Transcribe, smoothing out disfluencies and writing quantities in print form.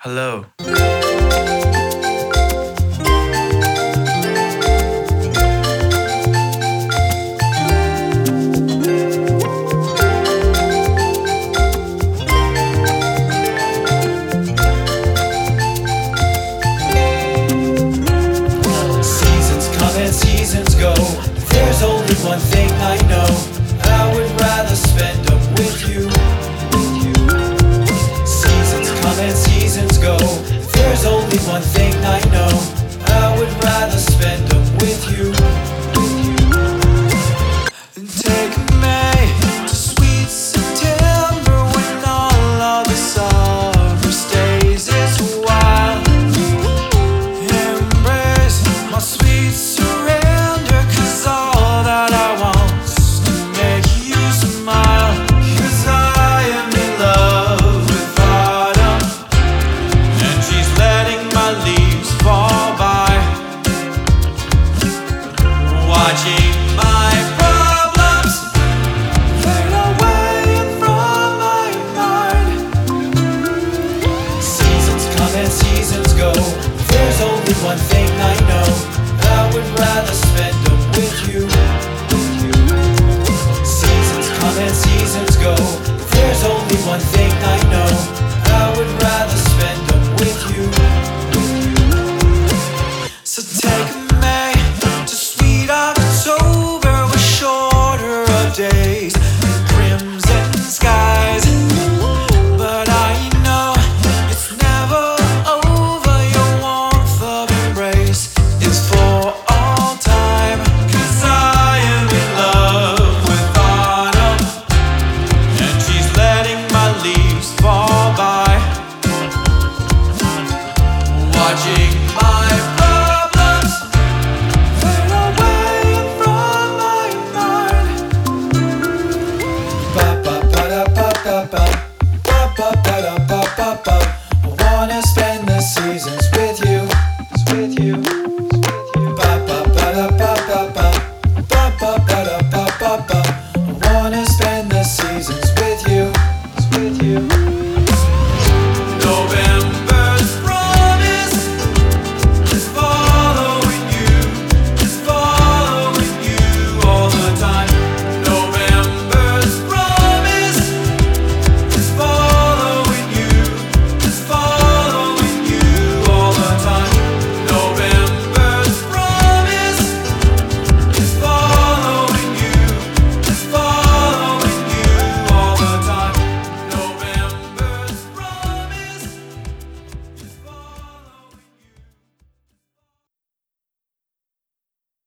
Hello. Seasons come and seasons go. There's only one thing I know. I would rather spend them with you. Seasons come and seasons go. There's only one thing I know. I would rather spend them with you. Take me to sweet September when all of the summer stays is wild. Embrace my sweet surrender, 'cause all that I want's to make you smile. 'Cause I am in love with autumn, and she's letting my leaves fall by, watching my problems fade away from my mind. Seasons come and seasons go. There's only one thing I know. I would rather spend them with you. Seasons come and seasons go. There's only one thing I know. I would rather spend them with you. So take me to sweet October with shorter of days and crimson skies. But I know it's never over. Your warmth of embrace is for all time. 'Cause I am in love with autumn, and she's letting my leaves fall by, watching